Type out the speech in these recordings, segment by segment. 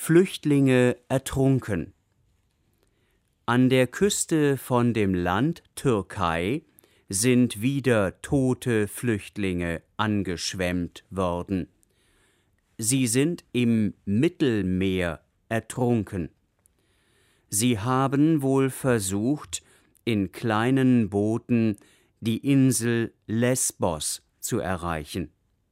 Flüchtlinge ertrunken. An der Küste von dem Land Türkei sind wieder tote Flüchtlinge angeschwemmt worden. Sie sind im Mittelmeer ertrunken. Sie haben wohl versucht, in kleinen Booten die Insel Lesbos zu erreichen.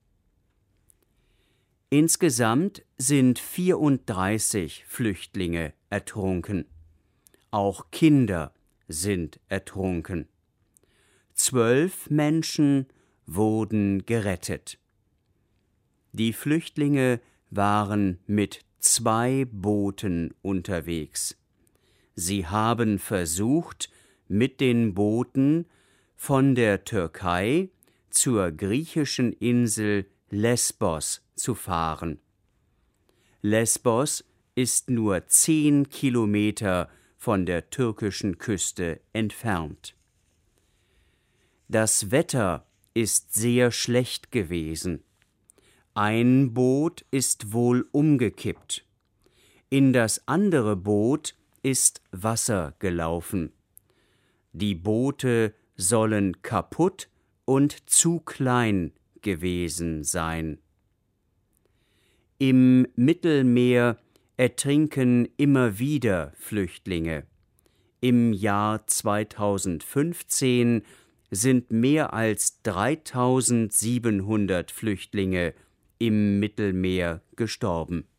Insgesamt sind 34 Flüchtlinge ertrunken. Auch Kinder sind ertrunken. 12 Menschen wurden gerettet. Die Flüchtlinge waren mit 2 Booten unterwegs. Sie haben versucht, mit den Booten von der Türkei zur griechischen Insel Lesbos zu fahren. Lesbos ist nur 10 Kilometer von der türkischen Küste entfernt. Das Wetter ist sehr schlecht gewesen. Ein Boot ist wohl umgekippt. In das andere Boot ist Wasser gelaufen. Die Boote sollen kaputt und zu klein gewesen sein. Im Mittelmeer ertrinken immer wieder Flüchtlinge. Im Jahr 2015 sind mehr als 3700 Flüchtlinge im Mittelmeer gestorben.